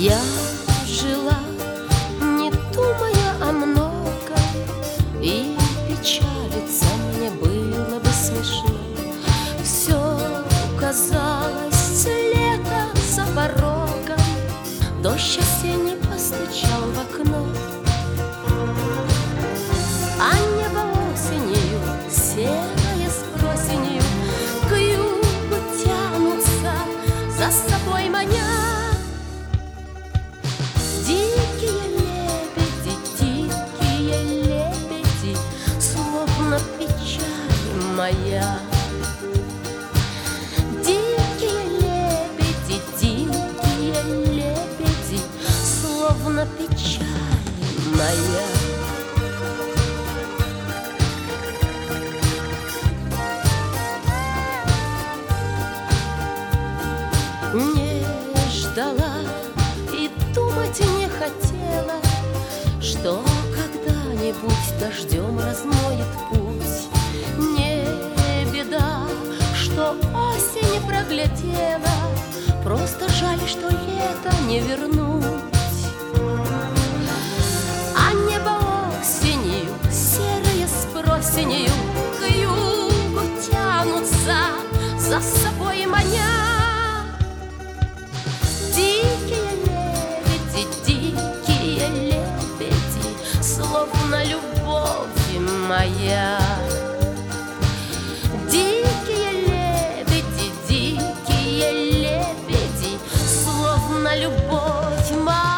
Я жила, не думая о многом, и печалиться мне было бы смешно. Все казалось лето за порогом, дождь осенний постучал в окно. А небо осенью, серое с просенью, к югу тянутся, за собой маня. Дикие лебеди, словно печаль моя. Дикие лебеди, словно печаль моя. Не ждала и думать не хотела, что когда-нибудь дождем размоет путь. Не беда, что осень проглядела, просто жаль, что лето не вернуть. А небо осенью, серое с просенью, к югу тянутся, за собой маня. Дикие лебеди, словно любовь моя. Дикие лебеди, словно любовь моя.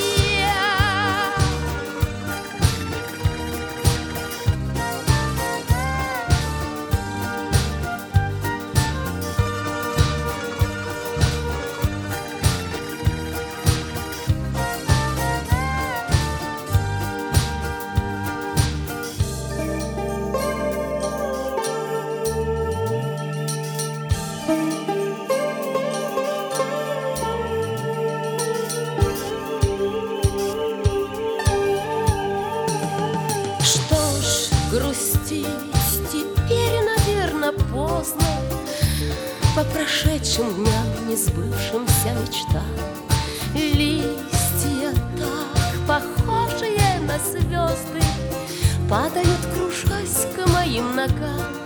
Грустить теперь, наверно, поздно, по прошедшим дням, не сбывшимся мечтам. Листья, так похожие на звезды, падают, кружась к моим ногам.